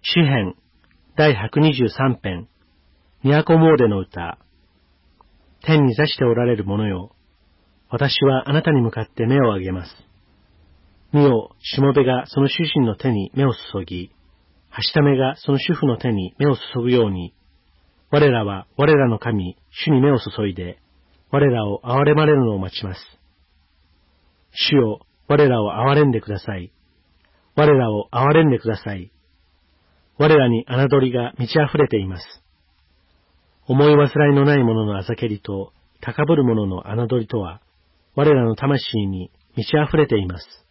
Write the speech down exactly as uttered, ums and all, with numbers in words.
詩編第ひゃくにじゅうさん編、都詣の歌。天に座しておられる者よ、私はあなたに向かって目を上げます。見よ、しもべがその主人の手に目を注ぎ、はしためがその主婦の手に目を注ぐように、我らは我らの神、主に目を注いで、我らを憐れまれるのを待ちます。主よ、我らを憐れんでください。我らを憐れんでください。我らに侮りが満ち溢れています。思い煩いのない者のあざけりと、高ぶる者の侮りとは、我らの魂に満ち溢れています。